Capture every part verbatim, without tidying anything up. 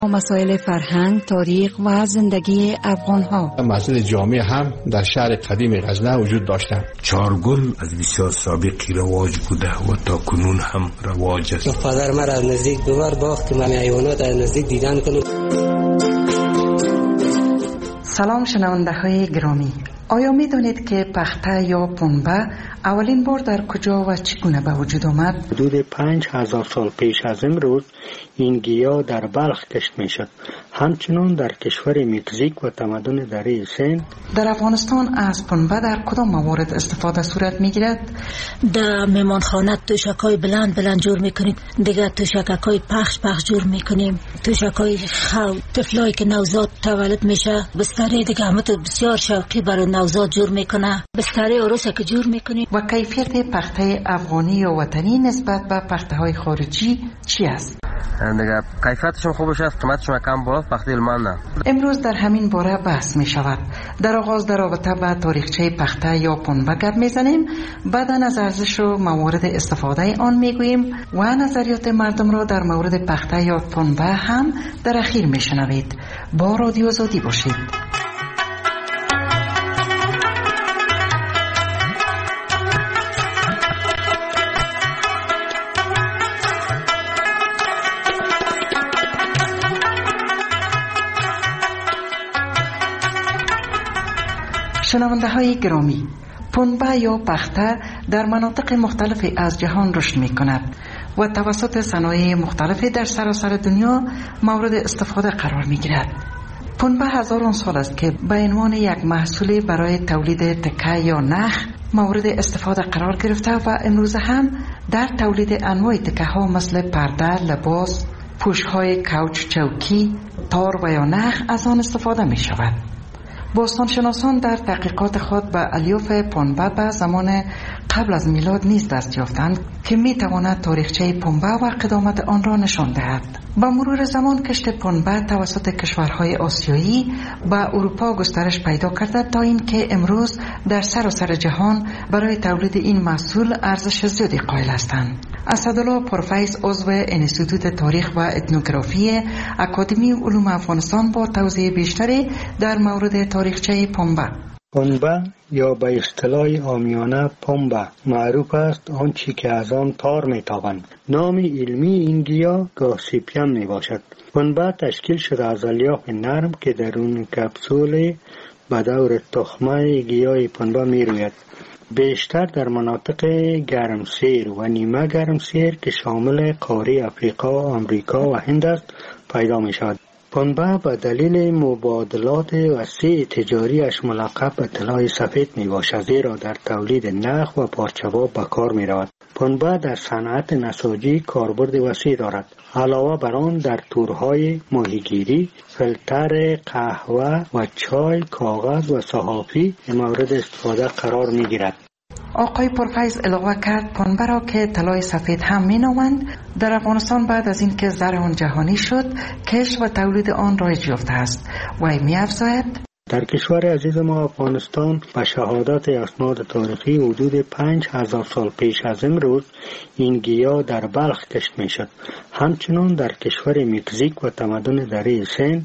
مسائل فرهنگ، تاریخ و زندگی افغان‌ها. مسائل جامعه هم در شهر قدیم غزنه وجود داشتند. چارگل از بسیار سابقی رواج بوده و تا کنون هم رواج است. پدر مرا از نزدیک دوبار باخت که من حیوانات از نزدیک دیدن کنم. سلام شنونده های گرامی، آیا می دانید که پخته یا پنبه اولین بار در کجا و چگونه به وجود آمد؟ حدود پنج هزار سال پیش از امروز این گیاه در بلخ کشت می شد. همچنین در کشور مکزیک و تمدن دره سند. در افغانستان از پنبه در کدام موارد استفاده صورت می گیرد؟ در میمانخانه توشکای بلند بلند جور می کنیم، دیگه توشکای پخش پخش جور می کنیم، توشکای خو طفلایی که نوزاد تولد میشه بستری دیگه همه تو بسیار شوقی برای نوزاد جور میکنه، بستری عروسه که جور میکنیم. و کیفیت پخته افغانی یا وطنی نسبت به پخته های خارجی چی است؟ دیگه کیفیتشون خوبش است، قیمتشون کم بالاست، پخته علمان نه. امروز در همین باره بحث می شود. در آغاز در رابطه با تاریخچه پخته یا پنبه گپ میزنیم، بعدا از ارزش و موارد استفاده آن میگوییم و نظریات مردم را در مورد پخته یا پنبه هم در اخیر میشنوید. با رادیو آزادی باشید. شنونده های گرامی، پنبه یا پخته در مناطق مختلفی از جهان رشد می کند و توسط صنایع مختلفی در سراسر دنیا مورد استفاده قرار می گیرد. پنبه هزاران سال است که به عنوان یک محصول برای تولید تکه یا نخ مورد استفاده قرار گرفته و امروز هم در تولید انواع تکه ها مثل پرده، لباس، پوش های کوچ، چوکی، تار و یا نخ از آن استفاده می شود. باستانشناسان در تحقیقات خود به الیاف پنبه به زمان قبل از میلاد نیز دست یافتند که می تواند تاریخچه پنبه و قدامت آن را نشان دهد. با مرور زمان کشت پنبه توسط کشورهای آسیایی به اروپا گسترش پیدا کرده تا اینکه امروز در سراسر جهان برای تولید این محصول ارزش زیادی قائل هستند. اسدالله پرفیض عضو انستیتوت تاریخ و اتنوگرافی اکادمی علوم افغانستان با توضیح بیشتری در مورد تاریخچه پنبه. پنبه یا به اصطلاح عامیانه پنبه معروف است آنچه که از آن تار میتابند. نام علمی این گیاه گاسیپیم می باشد. پنبه تشکیل شده از الیاف نرم که درون کپسول به دور تخمه گیاه پنبه می روید. بیشتر در مناطق گرمسیر و نیمه گرمسیر که شامل قاره افریقا، آمریکا و هند است پیدا می شود. پنبه به دلیل مبادلات وسیع تجاریش ملقب به طلای سفید می باشد، زیرا در تولید نخ و پارچه‌ها به کار می رود. پنبه در صنعت نساجی کاربرد وسیع دارد. علاوه بر آن در تورهای ماهیگیری، فیلتر قهوه و چای، کاغذ و صحافی مورد استفاده قرار می گیرد. آقای پرفیض علاوه کرد پنبه را که طلای سفید هم می نامند در افغانستان بعد از اینکه زر آن جهانی شد کشت و تولید آن رایج یافته است. وی می افزاید در کشور عزیز ما افغانستان به شهادت اسناد تاریخی حدود پنج هزار سال پیش از امروز این گیاه در بلخ کشت می شد. همچنین در کشور مکزیک و تمدن دره سند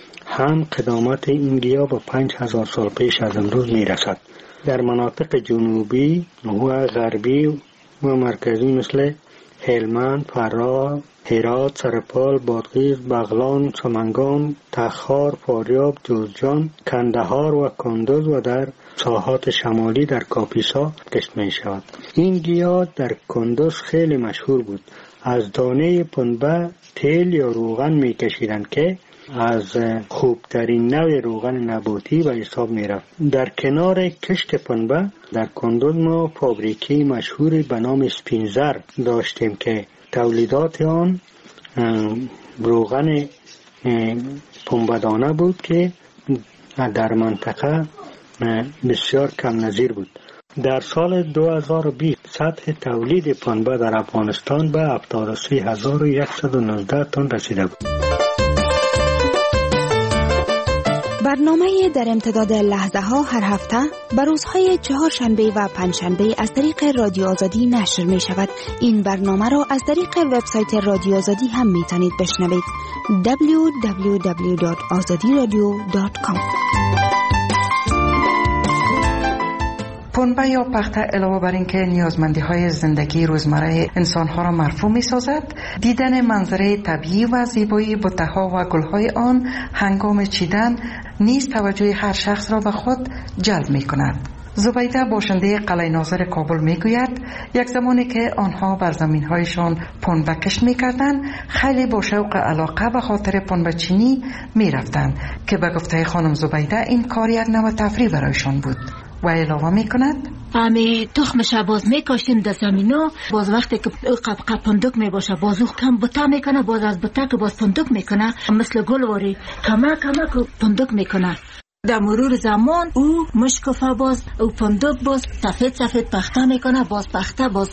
هم قدامت این گیاه به پنج هزار سال پیش از امروز می رسد. در مناطق جنوبی و غربی و مرکزی مثل هلمند، فرا، هرات، سرپال، بادغیس، بغلان، سمنگان، تخار، فاریاب، جوزجان، کندهار و کندز و در ساحات شمالی در کاپیسا کشت می شود. این گیاه در کندز خیلی مشهور بود. از دانه پنبه تیل یا روغن می کشیدند که از خوبترین نوع روغن نباتی به حساب می رفت. در کنار کشت پنبه در کندز ما فابریکی مشهوری به نام اسپینزر داشتیم که تولیدات آن روغن پنبه‌دانه بود که در منطقه بسیار کم نظیر بود. در سال دو هزار و بیست سطح تولید پنبه در افغانستان به هفتاد و سه هزار و صد و نوزده تن رسیده بود. به برنامه در امتداد لحظه ها هر هفته بر روزهای چهارشنبه و پنجشنبه از طریق رادیو آزادی نشر می شود. این برنامه را از طریق وبسایت رادیو آزادی هم می توانید بشنوید. دبلیو دبلیو دبلیو دات آزادی رادیو دات کام. پنبه یا پخته علاوه بر اینکه نیازمندی های زندگی روزمره انسان ها را مرفوع می سازد، دیدن منظره طبیعی و زیبایی بوته ها و گل های آن هنگام چیدن نیز توجه هر شخص را به خود جلب می کند. زبیده باشنده قلعه ناظر کابل می گوید یک زمانی که آنها بر زمین هایشان پنبه کشت می کردن، خیلی با شوق علاقه به خاطر پنبه چینی می رفتن که به گفته خانم زبیده این کار یک نوع تفریح برایشان بود. و علاوه می کند امی تخمش باز می کاشیم در زمینو، باز وقتی که قب قب پندک می باشه باز او کم بتا می کنه، باز از بتا که باز پندک می کنه، مثل گل واری کمه کمه که پندک می کنه. در مرور زمان او مشکفه باز او پندک باز سفید سفید پخته میکنه، باز پخته باز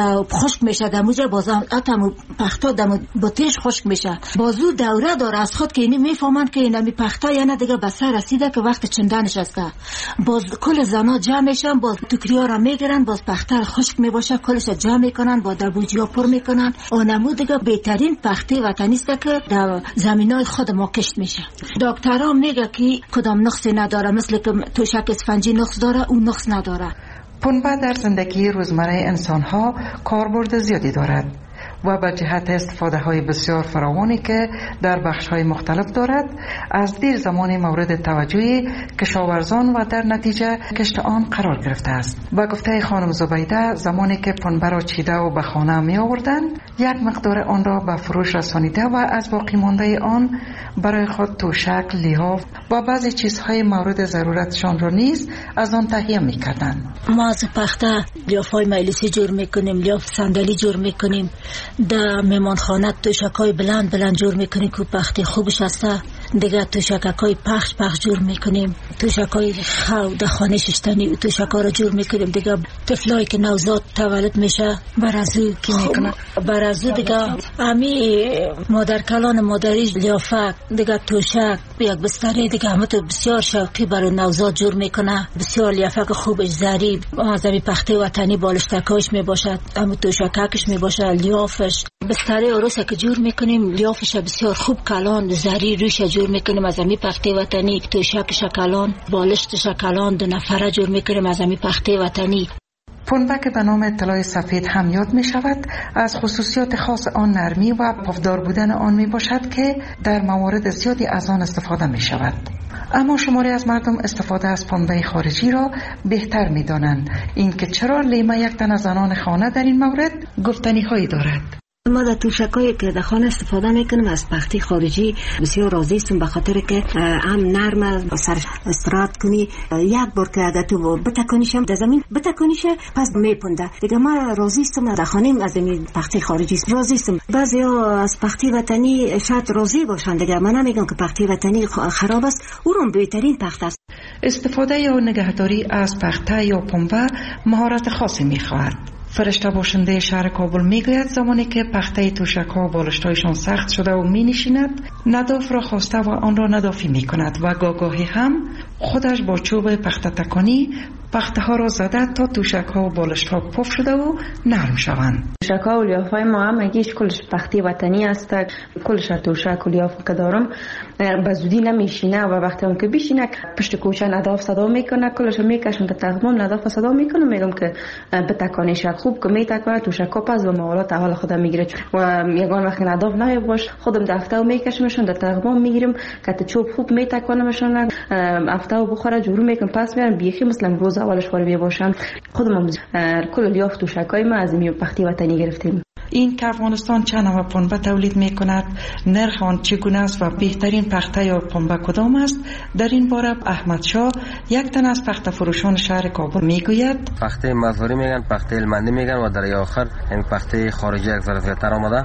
خشک میشه در موجه، باز اتم پخته در بطیش خشک میشه. باز او دوره داره از خود که اینی میفهمند که اینمی پخته یا نه دیگه به سر رسیده که وقت چندنش هسته. باز کل زنا جمع میشن، باز توکریا را میگیرن، باز پخته خشک میباشه کلش جمع میکنن، با در بوجیا پر میکنن. اونمو دیگه بهترین پخته وطنی است که در زمینای خود ما کشت میشه. دکترها میگه که کدام نقصی نداره، مثل که توشک اسفنجی نقص داره اون نقص نداره. پنبه در زندگی روزمره انسان ها کاربرد زیادی دارد و به جهت استفاده های بسیار فراوانی که در بخش های مختلف دارد از دیر زمان مورد توجه کشاورزان و در نتیجه کشت آن قرار گرفته است. با گفته خانم زبیده زمانی که پنبه را چیده و به خانه می آوردن یک مقدار آن را به فروش رسانیده و از باقی مانده آن برای خود توشک، لیاف و بعضی چیزهای مورد ضرورتشان را نیز از آن تهیه می کردن. ما از پخته لیاف های مجلسی جور می کنیم، لیاف صندلی جور می کنیم، در مهمانخانه توشکای بلند بلند جور میکنیم که پختی خوبش هسته. دیگه توشکای پخش پخش جور میکنیم، توشکای خو در خانه ششتنی توشکا رو جور میکنیم. دیگه طفلایی که نوزاد تولد میشه برازو که میکنه برازو دیگه امی مادر کلان مادری لیافک دیگه توشک یک بستری دیگه همه تو بسیار شوقی برای نوزاد جور میکنه. بسیار لیافک خوبش ظریف از امی پخته وطنی بالشتکاش میباشد، اما توشککش میباشه، لیافش بستری عروسه که جور میکنیم لیافش بسیار خوب کلان زری روش جور میکنیم از امی پخته وطنی. توشک شکلان بالشت شکلان دو نفره جور میکنیم از امی پخته وطنی. پنبه که به نام طلای سفید هم یاد می شود از خصوصیات خاص آن نرمی و پفدار بودن آن می باشد که در موارد زیادی از آن استفاده می شود. اما شماری از مردم استفاده از پنبه خارجی را بهتر می دانند. این که چرا لیمه یک تن از زنان خانه در این مورد گفتنی هایی دارد. ما در توشکایی که در خانه استفاده میکنیم از پختی خارجی بسیار راضی هستم، به خاطر که هم نرم سر استراحت کنی، یک بار که اگر تو بتکانیشم در زمین بتکانیشه پس میپنده دیگه. ما راضی هستم در خانه از این پختی خارجی راضی هستم. بعضی ها از پختی وطنی شاید راضی باشند دیگه، من نمیگم که پختی وطنی خراب است، او رو بهترین پخته است. استفاده یا نگهداری از پخته یا پنبه مهارت خاصی میخواهد. فرشته باشنده شهر کابل میگوید زمانی که پخته توشک‌ها و بالشتایشان سخت شده و می نشیند نداف را خواسته و آن را ندافی می کند و گاگاهی هم خودش با چوب پخته تکانی پخته ها را زده تا توشک‌ها و بالشت‌ها پف شده و نرم شوند. توشک‌ها و لیاف‌های ما هم اگیش کلش پختی وطنی است، کلش توشک و لیاف که دارم به زودی نمیشینه و وقتی هم که بشینه پشت کوچه نداف صدا میکنه، کلش میکشم تا تقویم نداف صدا میکنه. میگم که بتکانیش خوب که میتکانه توشک‌ها پس به موالات اول خودم میگیره و یگان وقتی نداف نمی باش خودم دفته و میکشمشون در تقویم میگیرم که چوب خوب میتکانمشون افته و بخوره جورو میکنم پس میارم بیخی مثلا روز اولش وارد باشم. خودم کل لیاف توشکای ما از این پختی وطنی گرفتیم. این که افغانستان چه نوع پنبه تولید می کند، نرخ آن چگونه است و بهترین پخته یا پنبه کدام است، در این باره احمد شاه یک تن از پخته فروشان شهر کابل می گوید پخته مزاری میگن، پخته المندی میگن و در آخر این پخته خارجی یک ذره زیادتر آمده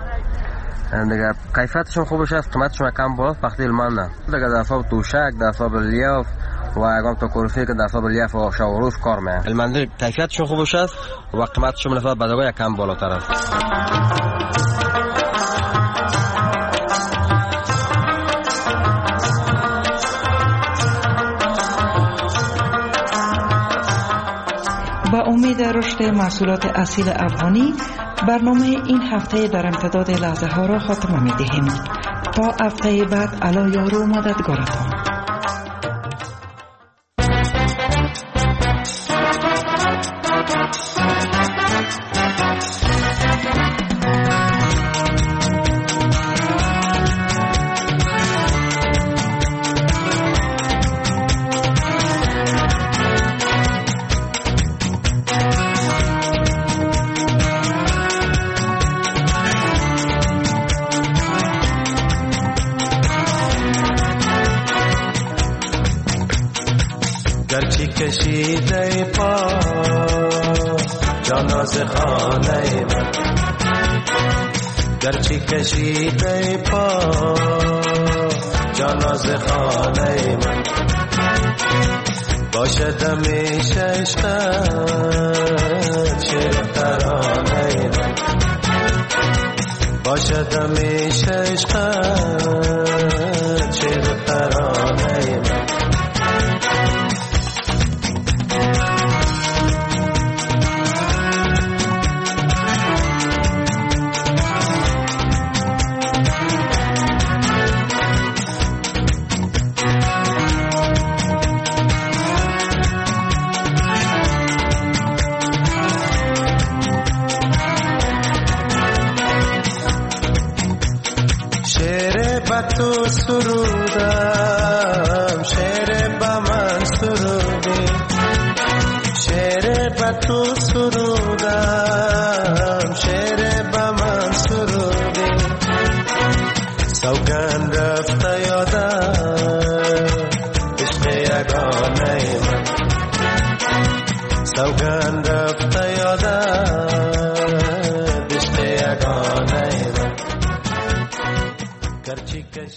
دیگه. کیفیتشون خوبش است، قیمتشون کم بالا. پخته المنده دیگه در حساب توشک، در حساب لیاف و اگم تو کورفی که در حساب لیاف و شاوروز کار میکنه. المندی کیفیتشون خوبش است و قیمتشون نسبت به دغه کم بالاتر است. امید رشد محصولات اصیل افغانی، برنامه این هفته در امتداد لحظه ها را خاتمه می دهیم. تا هفته بعد، علا یار و مددگارتان. گرچه کشیده پا جاناز خانه من، گرچه کشیده پا جاناز خانه من، باشد همیشه عشقت شعر ترانه من، باشد همیشه عشقت شعر ترانه من. تو سرودم شعر با من سرودی، شعر با تو سرودم شعر با من سرودی، سوگند رفته یادم عشق یگانه من، سوگند رفته یادم